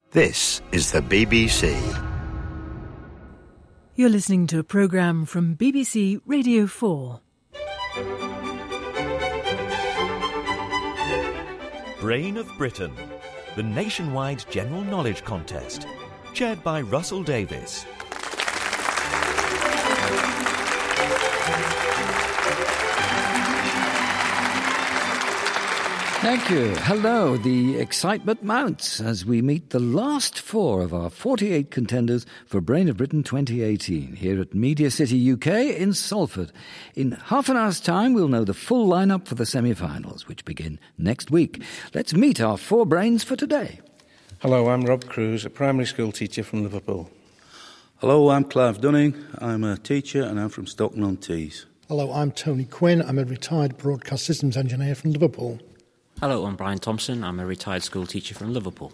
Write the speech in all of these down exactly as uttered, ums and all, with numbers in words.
This is the B B C. You're listening to a programme from B B C Radio four. Brain of Britain, the nationwide general knowledge contest, chaired by Russell Davis. Thank you. Hello. The excitement mounts as we meet the last four of our forty-eight contenders for Brain of Britain twenty eighteen here at Media City U K in Salford. In half an hour's time, we'll know the full lineup for the semi-finals, which begin next week. Let's meet our four brains for today. Hello, I'm Rob Cruz, a primary school teacher from Liverpool. Hello, I'm Clive Dunning. I'm a teacher and I'm from Stockton-on-Tees. Hello, I'm Tony Quinn. I'm a retired broadcast systems engineer from Liverpool. Hello, I'm Brian Thompson. I'm a retired school teacher from Liverpool.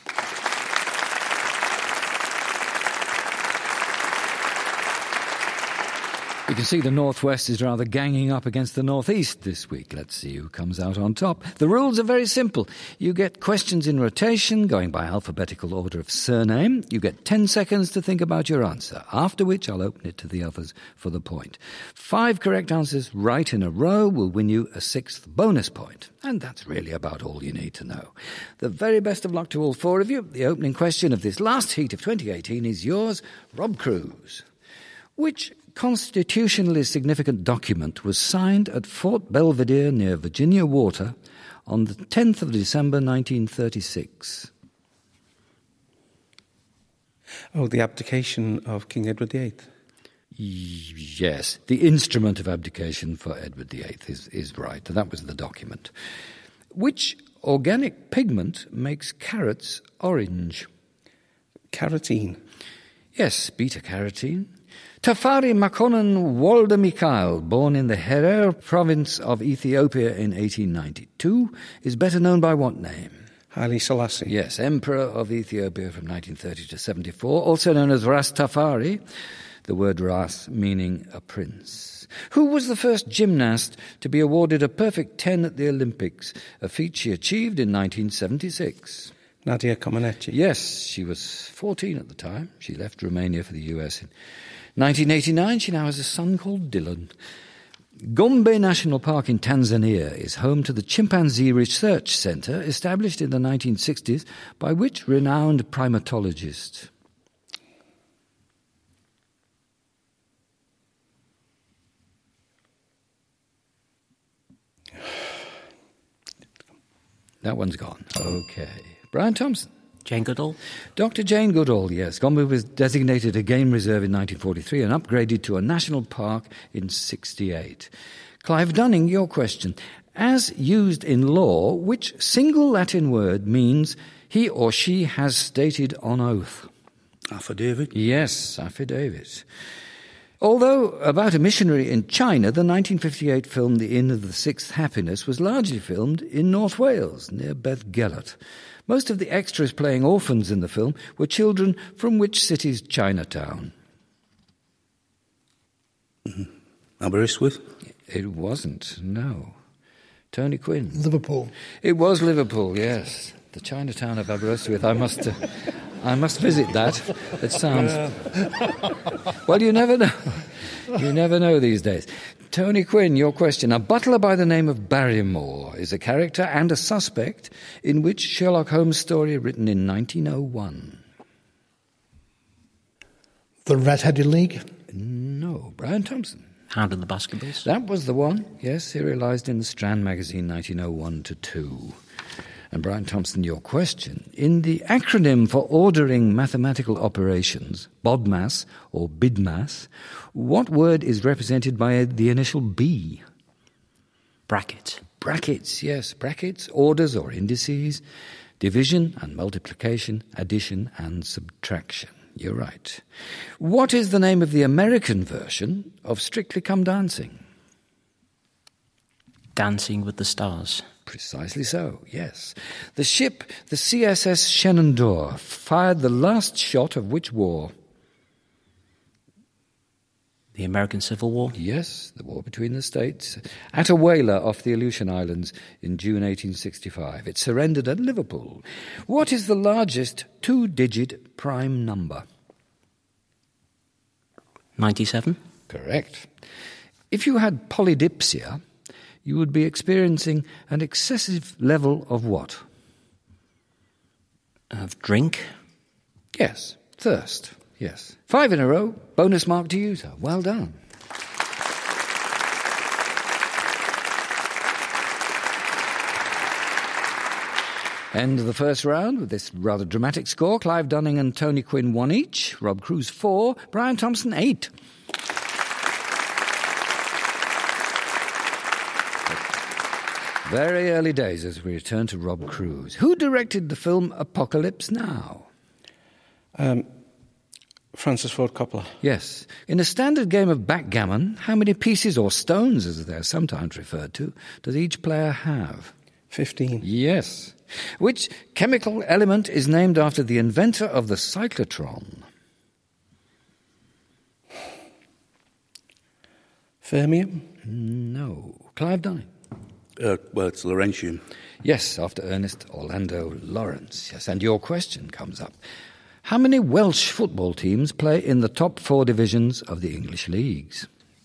You can see the Northwest is rather ganging up against the Northeast this week. Let's see who comes out on top. The rules are very simple. You get questions in rotation, going by alphabetical order of surname. You get ten seconds to think about your answer, after which I'll open it to the others for the point. Five correct answers right in a row will win you a sixth bonus point. And that's really about all you need to know. The very best of luck to all four of you. The opening question of this last heat of twenty eighteen is yours, Rob Cruz. Which constitutionally significant document was signed at Fort Belvedere near Virginia Water on the tenth of December nineteen thirty-six? Oh, the abdication of King Edward the Eighth. Yes, the instrument of abdication for Edward the Eighth is, is right. That was the document. Which organic pigment makes carrots orange? Carotene. Yes, beta-carotene. Tafari Makonnen Walda Mikhail, born in the Herer province of Ethiopia in eighteen ninety-two, is better known by what name? Haile Selassie. Yes, Emperor of Ethiopia from nineteen thirty to seventy-four, also known as Ras Tafari, the word Ras meaning a prince. Who was the first gymnast to be awarded a perfect ten at the Olympics, a feat she achieved in nineteen seventy-six? Nadia Comaneci. Yes, she was fourteen at the time. She left Romania for the U S in nineteen eighty-nine. She now has a son called Dylan. Gombe National Park in Tanzania is home to the Chimpanzee Research Centre, established in the nineteen sixties by which renowned primatologist? That one's gone. Okay. Brian Thompson. Jane Goodall. Doctor Jane Goodall, yes. Gombe was designated a game reserve in nineteen forty-three and upgraded to a national park in sixty-eight. Clive Dunning, your question. As used in law, which single Latin word means he or she has stated on oath? Affidavit? Yes, affidavit. Although about a missionary in China, the nineteen fifty-eight film The Inn of the Sixth Happiness was largely filmed in North Wales, near Bethgelert. Most of the extras playing orphans in the film were children from which city's Chinatown? Mm-hmm. Aberystwyth? It wasn't, no. Tony Quinn. Liverpool. It was Liverpool, yes. The Chinatown of Aberystwyth. I must, uh, I must visit that. It sounds... Well, you never know. You never know these days. Tony Quinn, your question. A butler by the name of Barrymore is a character and a suspect in which Sherlock Holmes story written in nineteen oh one? The Red-Headed League? No. Brian Thompson. Hound and the Baskervilles. That was the one, yes, serialised in the Strand magazine nineteen oh one to two. And Brian Thompson, your question. In the acronym for ordering mathematical operations, BODMAS or BIDMAS, what word is represented by the initial B? Bracket. Brackets, yes. Brackets, orders or indices, division and multiplication, addition and subtraction. You're right. What is the name of the American version of Strictly Come Dancing? Dancing with the Stars. Precisely so, yes. The ship, the C S S Shenandoah, fired the last shot of which war? The American Civil War? Yes, the war between the states. At a whaler off the Aleutian Islands in June eighteen sixty-five. It surrendered at Liverpool. What is the largest two-digit prime number? ninety-seven? Correct. If you had polydipsia, you would be experiencing an excessive level of what? Of drink? Yes, thirst. Yes. Five in a row. Bonus mark to you, sir. Well done. End of the first round with this rather dramatic score. Clive Dunning and Tony Quinn one each. Rob Crews four. Brian Thompson eight. Very early days as we return to Rob Crews. Who directed the film Apocalypse Now? Um, Francis Ford Coppola. Yes. In a standard game of backgammon, how many pieces, or stones as they're sometimes referred to, does each player have? Fifteen. Yes. Which chemical element is named after the inventor of the cyclotron? Fermium? No. Clive Dunning. Uh, well, it's Laurentium. Yes, after Ernest Orlando Lawrence. Yes, and your question comes up. How many Welsh football teams play in the top four divisions of the English leagues?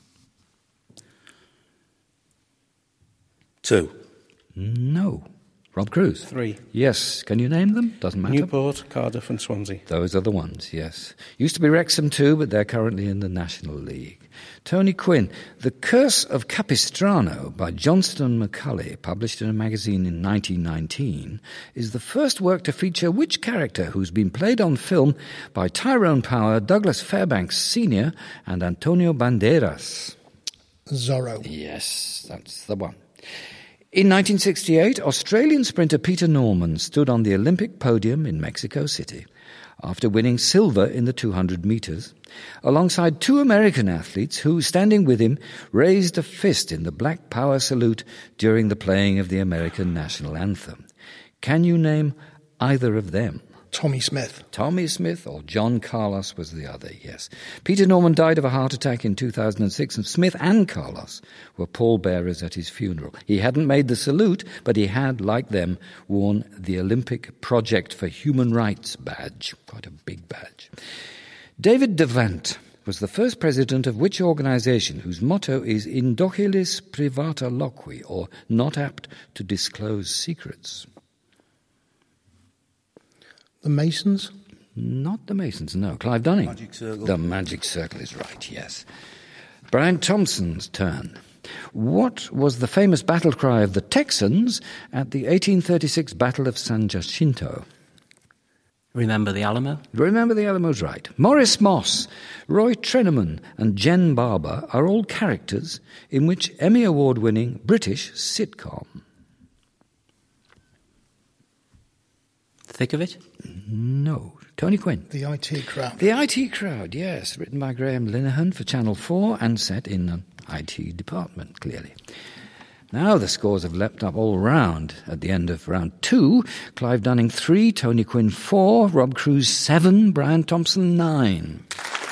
Two. No. Rob Crews? Three. Yes. Can you name them? Doesn't matter. Newport, Cardiff and Swansea. Those are the ones, yes. Used to be Wrexham too, but they're currently in the National League. Tony Quinn, The Curse of Capistrano by Johnston Macaulay, published in a magazine in nineteen nineteen, is the first work to feature which character who's been played on film by Tyrone Power, Douglas Fairbanks Senior and Antonio Banderas? Zorro. Yes, that's the one. In nineteen sixty-eight, Australian sprinter Peter Norman stood on the Olympic podium in Mexico City after winning silver in the two hundred metres, alongside two American athletes who, standing with him, raised a fist in the Black Power salute during the playing of the American national anthem. Can you name either of them? Tommy Smith. Tommy Smith or John Carlos was the other, yes. Peter Norman died of a heart attack in two thousand six, and Smith and Carlos were pallbearers at his funeral. He hadn't made the salute, but he had, like them, worn the Olympic Project for Human Rights badge. Quite a big badge. David Devant was the first president of which organisation whose motto is Indocilis Privata Loqui, or not apt to disclose secrets? The Masons? Not the Masons, no. Clive Dunning. Magic Circle. The Magic Circle is right, yes. Brian Thompson's turn. What was the famous battle cry of the Texans at the eighteen thirty-six Battle of San Jacinto? Remember the Alamo? Remember the Alamo's right. Maurice Moss, Roy Treneman and Jen Barber are all characters in which Emmy Award-winning British sitcom? Thick of It? No. Tony Quinn. The I T Crowd. The I T Crowd, yes. Written by Graham Linehan for Channel four and set in an I T department, clearly. Now the scores have leapt up all round. At the end of round two, Clive Dunning three, Tony Quinn four, Rob Crews seven, Brian Thompson nine.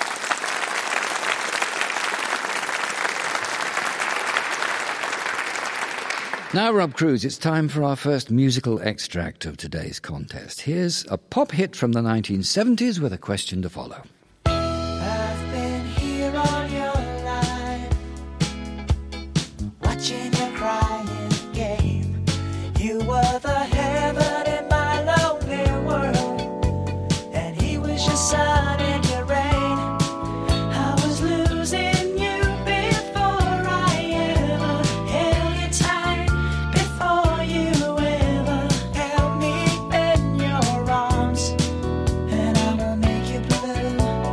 Now, Rob Crews, it's time for our first musical extract of today's contest. Here's a pop hit from the nineteen seventies with a question to follow. I've been here all your life, watching your crying game. You were the heaven in my lonely world, and he was your sun and your rain. I was losing you before I ever held you tight. Before you ever held me in your arms, and I will make you blue.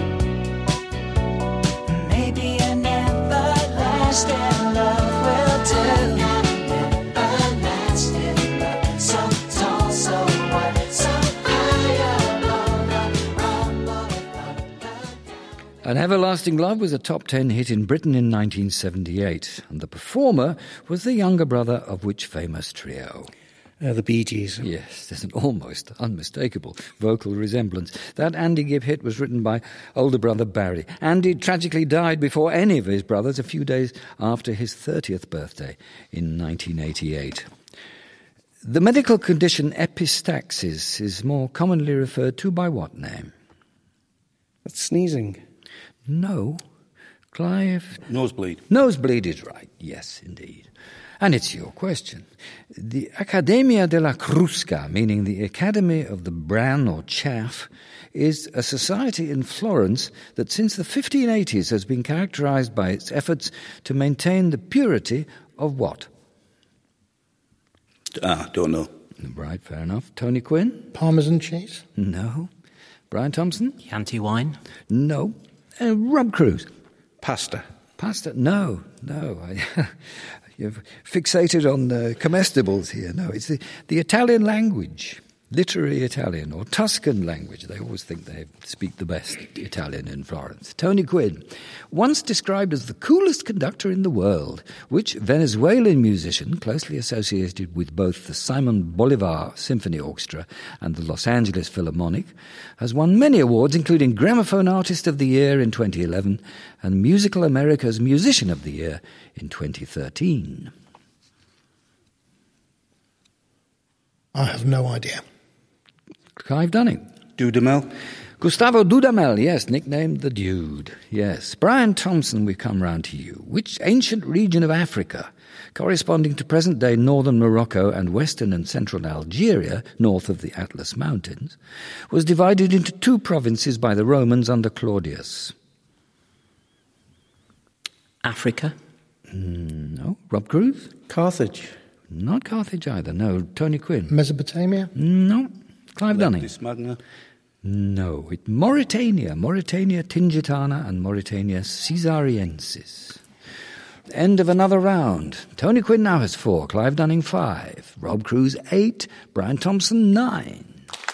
Maybe an everlasting love will do. Everlasting love, so tall, so wide, so high above the An Everlasting Love was a top ten hit in Britain in nineteen seventy-eight, and the performer was the younger brother of which famous trio? Uh, the Bee Gees. Yes, there's an almost unmistakable vocal resemblance. That Andy Gibb hit was written by older brother Barry. Andy tragically died before any of his brothers a few days after his thirtieth birthday in nineteen eighty-eight. The medical condition epistaxis is more commonly referred to by what name? That's sneezing. No. Clive? Nosebleed. Nosebleed is right, yes, indeed. And it's your question. The Accademia della Crusca, meaning the Academy of the Bran or Chaff, is a society in Florence that since the fifteen eighties has been characterized by its efforts to maintain the purity of what? Ah, don't know. Right, fair enough. Tony Quinn? Parmesan cheese? No. Brian Thompson? Chianti wine? No. Uh, Rob Cruz? Pasta. Pasta? No, no. I, you've fixated on uh, comestibles here. No, it's the, the Italian language, literary Italian or Tuscan language. They always think they speak the best Italian in Florence. Tony Quinn, once described as the coolest conductor in the world, which Venezuelan musician closely associated with both the Simon Bolivar Symphony Orchestra and the Los Angeles Philharmonic, has won many awards, including Gramophone Artist of the Year in twenty eleven and Musical America's Musician of the Year in twenty thirteen. I have no idea. Clive Dunning. Dudamel. Gustavo Dudamel, yes, nicknamed the Dude, yes. Brian Thompson, we come round to you. Which ancient region of Africa, corresponding to present-day northern Morocco and western and central Algeria, north of the Atlas Mountains, was divided into two provinces by the Romans under Claudius? Africa? Mm, no. Rob Cruz? Carthage. Not Carthage either, no. Tony Quinn? Mesopotamia? No. Clive Dunning? Leptis Magna. No, it's Mauritania, Mauritania Tingitana and Mauritania Caesariensis. End of another round. Tony Quinn now has four, Clive Dunning five, Rob Cruz eight, Brian Thompson nine.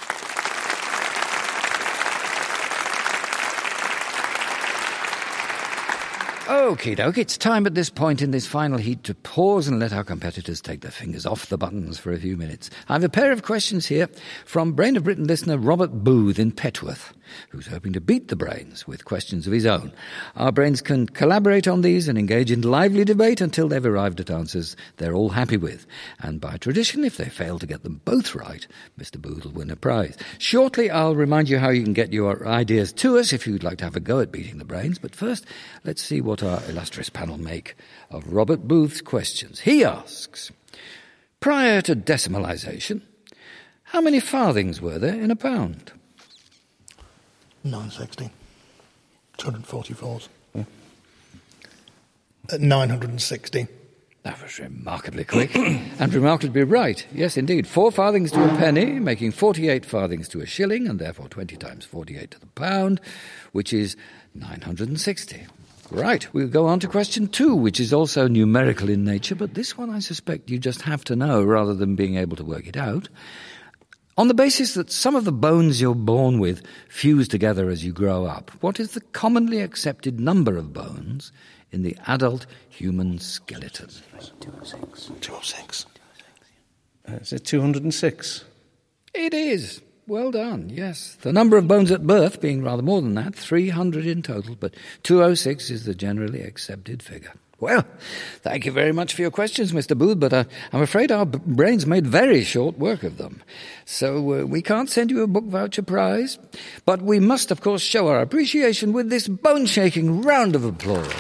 Okie doke, it's time at this point in this final heat to pause and let our competitors take their fingers off the buttons for a few minutes. I have a pair of questions here from Brain of Britain listener Robert Booth in Petworth, who's hoping to beat the Brains with questions of his own. Our Brains can collaborate on these and engage in lively debate until they've arrived at answers they're all happy with. And by tradition, if they fail to get them both right, Mister Booth will win a prize. Shortly, I'll remind you how you can get your ideas to us if you'd like to have a go at beating the Brains. But first, let's see what our illustrious panel make of Robert Booth's questions. He asks, prior to decimalisation, how many farthings were there in a pound? nine sixty. two hundred forty-fours. Yeah. Uh, nine hundred sixty. That was remarkably quick and remarkably right. Yes, indeed. Four farthings to a penny, making forty-eight farthings to a shilling, and therefore twenty times forty-eight to the pound, which is nine hundred sixty. Right, we'll go on to question two, which is also numerical in nature, but this one I suspect you just have to know rather than being able to work it out. On the basis that some of the bones you're born with fuse together as you grow up, what is the commonly accepted number of bones in the adult human skeleton? two oh six. two oh six. Uh, is it two hundred six? It is. Well done, yes. The number of bones at birth being rather more than that, three hundred in total, but two oh six is the generally accepted figure. Well, thank you very much for your questions, Mister Booth, but uh, I'm afraid our b- brains made very short work of them. So uh, we can't send you a book voucher prize, but we must, of course, show our appreciation with this bone-shaking round of applause.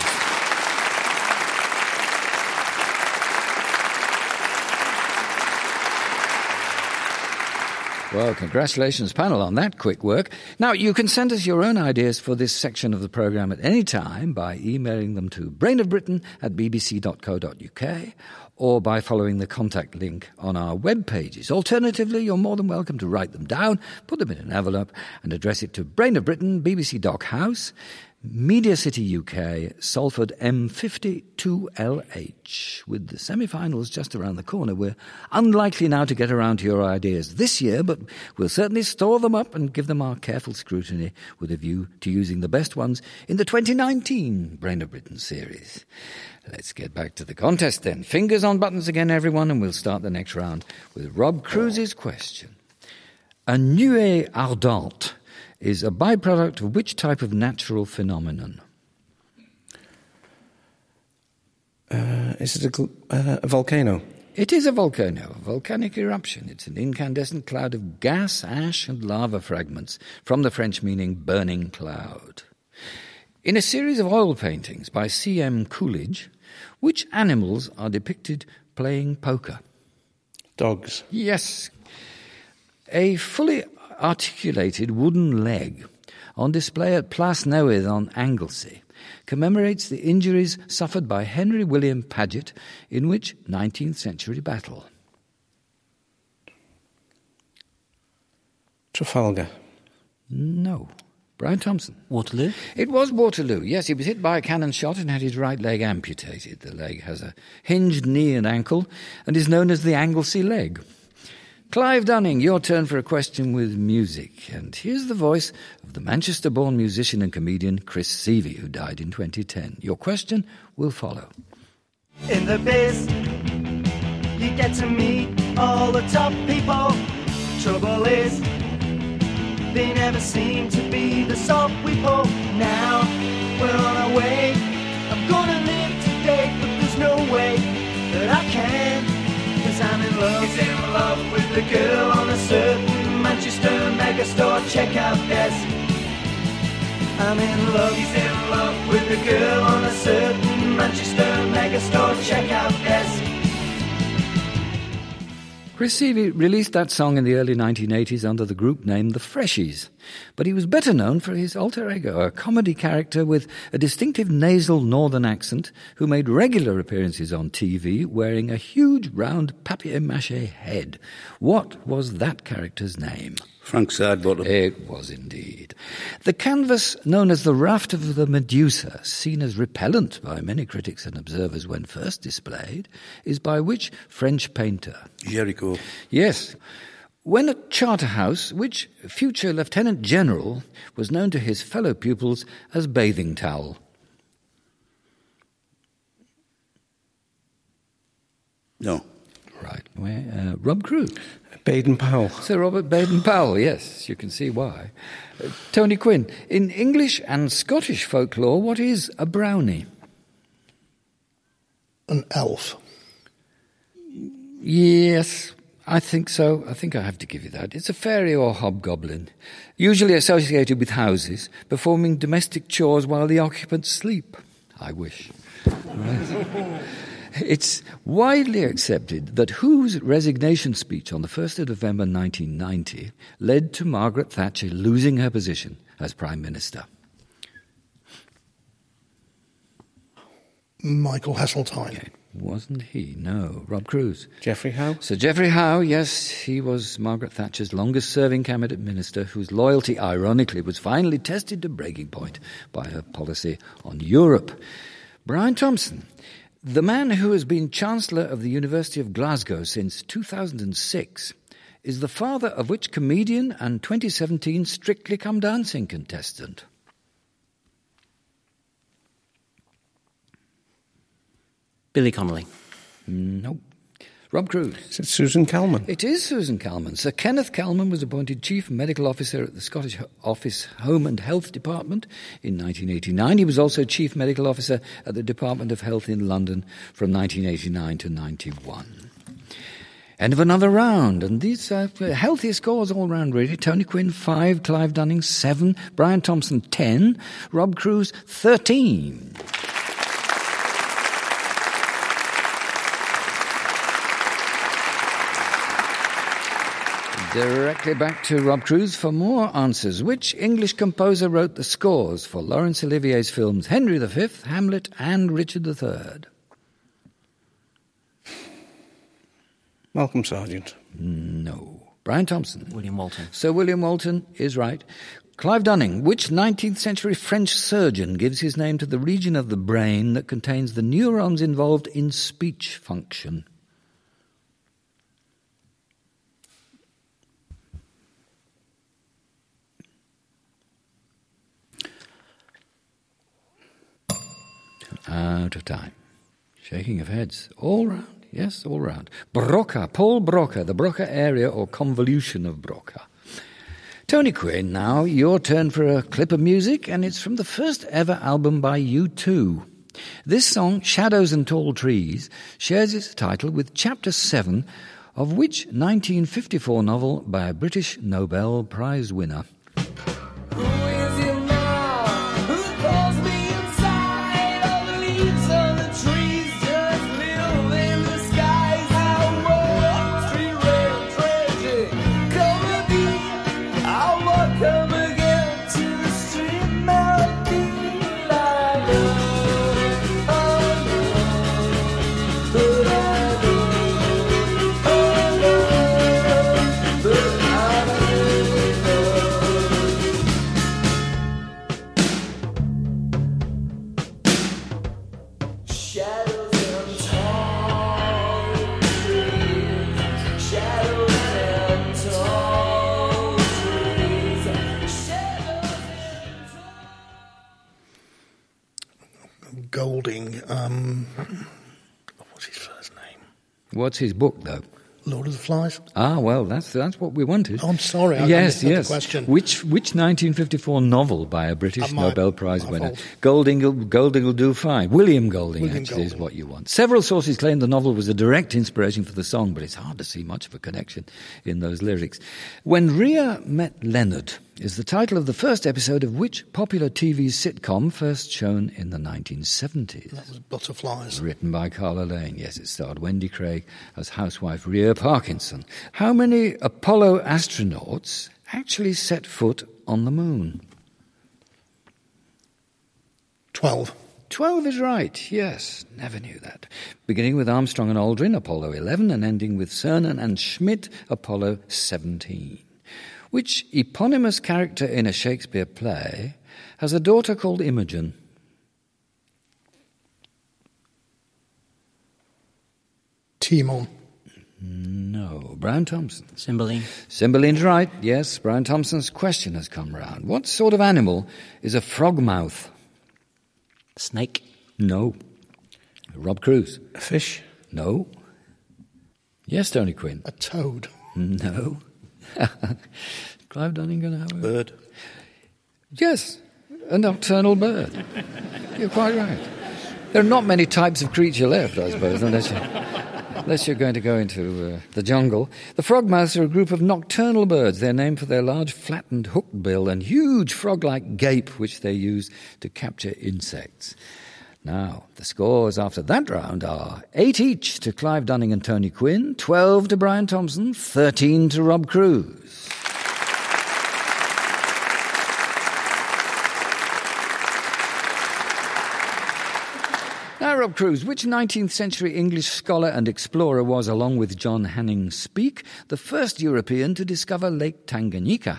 Well, congratulations, panel, on that quick work. Now, you can send us your own ideas for this section of the programme at any time by emailing them to brainofbritain at bbc.co.uk or by following the contact link on our web pages. Alternatively, you're more than welcome to write them down, put them in an envelope and address it to Brain of Britain, B B C Dock House, Media City U K, Salford M fifty-two L H. With the semi-finals just around the corner, we're unlikely now to get around to your ideas this year, but we'll certainly store them up and give them our careful scrutiny with a view to using the best ones in the twenty nineteen Brain of Britain series. Let's get back to the contest then. Fingers on buttons again, everyone, and we'll start the next round with Rob Cruise's question. A nuée ardente is a byproduct of which type of natural phenomenon? Uh, is it a, gl- uh, a volcano? It is a volcano, a volcanic eruption. It's an incandescent cloud of gas, ash and lava fragments, from the French meaning burning cloud. In a series of oil paintings by C M Coolidge, which animals are depicted playing poker? Dogs. Yes. A fully articulated wooden leg on display at Place Newydd on Anglesey commemorates the injuries suffered by Henry William Paget in which nineteenth century battle? Trafalgar. No. Brian Thompson. Waterloo? It was Waterloo, yes. He was hit by a cannon shot and had his right leg amputated. The leg has a hinged knee and ankle and is known as the Anglesey leg. Clive Dunning, your turn for a question with music. And here's the voice of the Manchester-born musician and comedian Chris Seavey, who died in twenty ten. Your question will follow. In the biz, you get to meet all the top people. Trouble is, they never seem to be the sort we pull. Now, we're on our way. I'm gonna live today, but there's no way that I can. Cause I'm in love, he's in love with the girl on a certain Manchester megastore checkout desk. I'm in love, he's in love with the girl on a certain Manchester megastore checkout desk. Chris Seavey released that song in the early nineteen eighties under the group name The Freshies, but he was better known for his alter ego, a comedy character with a distinctive nasal northern accent who made regular appearances on T V wearing a huge round papier-mâché head. What was that character's name? Frank Sidebottom. It was indeed. The canvas known as the Raft of the Medusa, seen as repellent by many critics and observers when first displayed, is by which French painter? Géricault. Yes. When at Charterhouse, which future Lieutenant General was known to his fellow pupils as Bathing Towel? No. Right. Where, uh, Rob Cruise. Baden-Powell. Sir Robert Baden-Powell, yes, you can see why. Uh, Tony Quinn, in English and Scottish folklore, what is a brownie? An elf. Yes, I think so. I think I have to give you that. It's a fairy or hobgoblin, usually associated with houses, performing domestic chores while the occupants sleep. I wish. Right. It's widely accepted that Who's resignation speech on the first of November nineteen ninety led to Margaret Thatcher losing her position as Prime Minister. Michael Heseltine. It wasn't he, no. Rob Cruise. Geoffrey Howe. Sir Geoffrey Howe, yes, he was Margaret Thatcher's longest-serving cabinet minister, whose loyalty, ironically, was finally tested to breaking point by her policy on Europe. Brian Thompson. The man who has been Chancellor of the University of Glasgow since two thousand six is the father of which comedian and twenty seventeen Strictly Come Dancing contestant? Billy Connolly. No. Rob Cruise. Is it Susan Calman? It is Susan Calman. Sir Kenneth Calman was appointed Chief Medical Officer at the Scottish Office Home and Health Department in nineteen eighty-nine. He was also Chief Medical Officer at the Department of Health in London from nineteen eighty-nine to ninety-one. End of another round, and these are healthy scores all round, really. Tony Quinn, five, Clive Dunning, seven, Brian Thompson, ten, Rob Cruise, thirteen. Directly back to Rob Cruise for more answers. Which English composer wrote the scores for Laurence Olivier's films Henry the Fifth, Hamlet, and Richard the Third? Malcolm Sargent. No. Brian Thompson. William Walton. Sir William Walton is right. Clive Dunning, which nineteenth century French surgeon gives his name to the region of the brain that contains the neurons involved in speech function? Out of time. Shaking of heads. All round. Yes, all round. Broca. Paul Broca. The Broca area or convolution of Broca. Tony Quinn, now your turn for a clip of music, and it's from the first ever album by U two. This song, Shadows and Tall Trees, shares its title with Chapter seven of which nineteen fifty-four novel by a British Nobel Prize winner? Golding. Um, what's his first name? What's his book, though? Lord of the Flies. Ah, well, that's that's what we wanted. Oh, I'm sorry. I yes, I yes. The question. Which which nineteen fifty-four novel by a British my, Nobel Prize winner? fault. Golding, Golding will do fine. William Golding, William actually, is Golding. what you want. Several sources claim the novel was a direct inspiration for the song, but it's hard to see much of a connection in those lyrics. When Rhea Met Leonard is the title of the first episode of which popular T V sitcom first shown in the nineteen seventies? That was Butterflies. Written by Carla Lane. Yes, it starred Wendy Craig as housewife Rhea Parkinson. How many Apollo astronauts actually set foot on the moon? Twelve. Twelve is right, yes. Never knew that. Beginning with Armstrong and Aldrin, Apollo eleven, and ending with Cernan and Schmidt, Apollo seventeen. Which eponymous character in a Shakespeare play has a daughter called Imogen? Timon. No. Brian Thompson. Cymbeline. Cymbaline's right, yes. Brian Thompson's question has come round. What sort of animal is a frogmouth? Snake. No. Rob Cruz. A fish? No. Yes, Tony Quinn. A toad. No. Clive Dunning going to have a... Bird. Yes, a nocturnal bird. You're quite right. There are not many types of creature left, I suppose, unless, you, unless you're going to go into uh, the jungle. The frogmouths are a group of nocturnal birds. They're named for their large flattened hooked bill and huge frog-like gape, which they use to capture insects. Now, the scores after that round are eight each to Clive Dunning and Tony Quinn, twelve to Brian Thompson, thirteen to Rob Cruz. Now, Rob Cruz, which nineteenth century English scholar and explorer was, along with John Hanning Speke, the first European to discover Lake Tanganyika?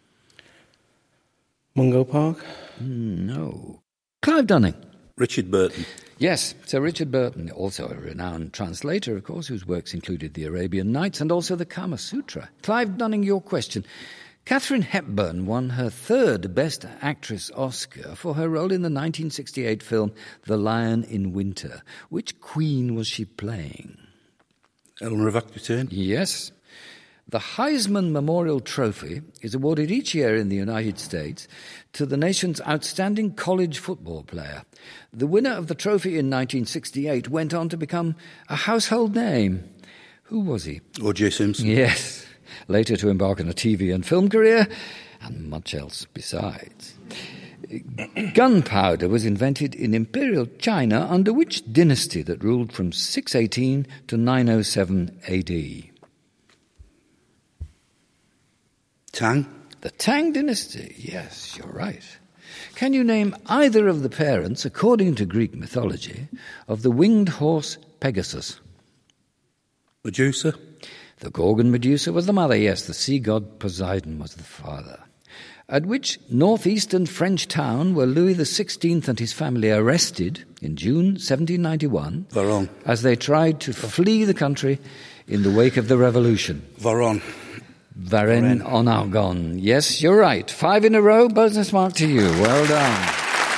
Mungo Park? Mm, no. Clive Dunning. Richard Burton. Yes, Sir Richard Burton, also a renowned translator, of course, whose works included the Arabian Nights and also the Kama Sutra. Clive Dunning, your question. Katharine Hepburn won her third Best Actress Oscar for her role in the nineteen sixty-eight film The Lion in Winter. Which queen was she playing? Eleanor of Aquitaine. Yes. The Heisman Memorial Trophy is awarded each year in the United States to the nation's outstanding college football player. The winner of the trophy in nineteen sixty-eight went on to become a household name. Who was he? O J Simpson. Yes. Later to embark on a T V and film career, and much else besides. Gunpowder was invented in Imperial China under which dynasty that ruled from six eighteen to nine oh seven A D? Tang. The Tang dynasty, yes, you're right. Can you name either of the parents, according to Greek mythology, of the winged horse Pegasus? Medusa. The Gorgon Medusa was the mother, yes. The sea god Poseidon was the father. At which northeastern French town were Louis the sixteenth and his family arrested in June seventeen ninety-one Varon. as they tried to flee the country in the wake of the revolution? Varon. Varennes en Argonne. Yes, you're right. Five in a row, bonus mark to you. Well done.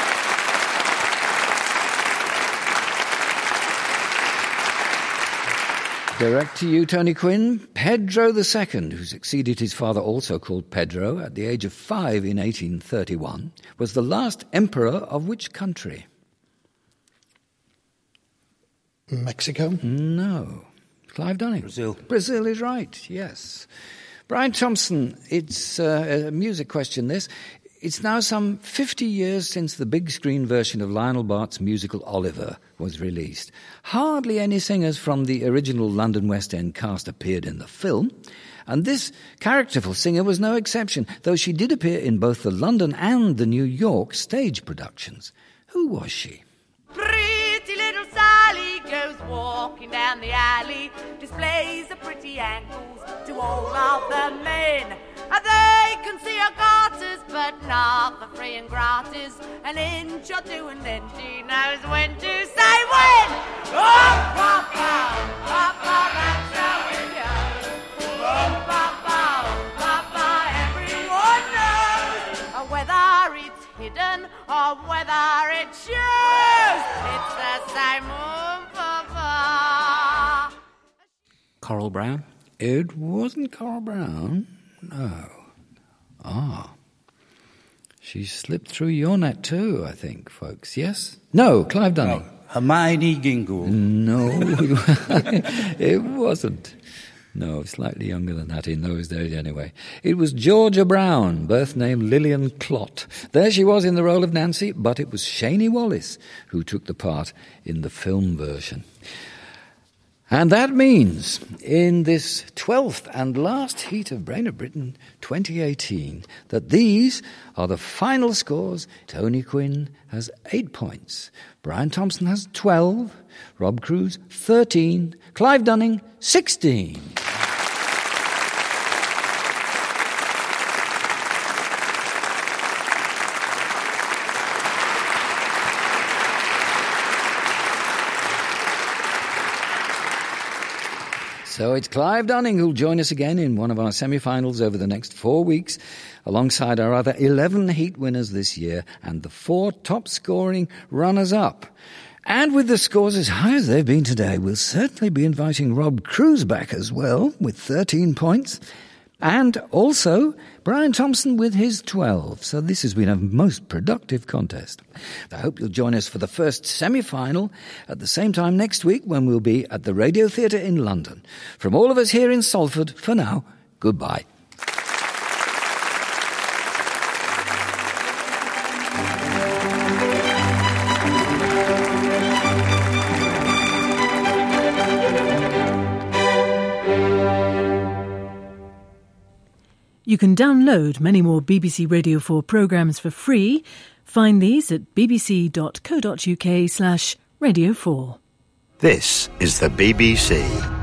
Direct to you, Tony Quinn. Pedro the Second, who succeeded his father, also called Pedro, at the age of five in eighteen thirty-one, was the last emperor of which country? Mexico? No. Clive Dunning. Brazil. Brazil is right, yes. Brian Thompson, it's uh, a music question, this. It's now some fifty years since the big screen version of Lionel Bart's musical Oliver was released. Hardly any singers from the original London West End cast appeared in the film, and this characterful singer was no exception, though she did appear in both the London and the New York stage productions. Who was she? Pretty little Sally goes walking down the alley, displays her pretty ankles to all of the men. And they can see her garters, but not for free and gratis. An inch or two, and then she knows when to say when. Oh, Papa, Papa, that's how it goes. Oh, Papa, Papa, everyone knows whether it's hidden or whether it shows. It's the same, oh, Papa. Coral Brown? It wasn't Coral Brown. No. Ah. She slipped through your net too, I think, folks. Yes? No, Clive Dunning. No. Hermione Gingold. No, it wasn't. No, slightly younger than that in those days anyway. It was Georgia Brown, birth name Lillian Clott. There she was in the role of Nancy, but it was Shaney Wallace who took the part in the film version. And that means, in this twelfth and last heat of Brain of Britain twenty eighteen, that these are the final scores. Tony Quinn has eight points, Brian Thompson has twelve, Rob Cruz thirteen, Clive Dunning sixteen. So it's Clive Dunning who'll join us again in one of our semi-finals over the next four weeks, alongside our other eleven heat winners this year and the four top-scoring runners-up. And with the scores as high as they've been today, we'll certainly be inviting Rob Cruz back as well, with thirteen points, and also Brian Thompson with his twelve. So this has been a most productive contest. I hope you'll join us for the first semi-final at the same time next week when we'll be at the Radio Theatre in London. From all of us here in Salford, for now, goodbye. You can download many more B B C Radio four programmes for free. Find these at bbc.co.uk slash radio 4. This is the B B C.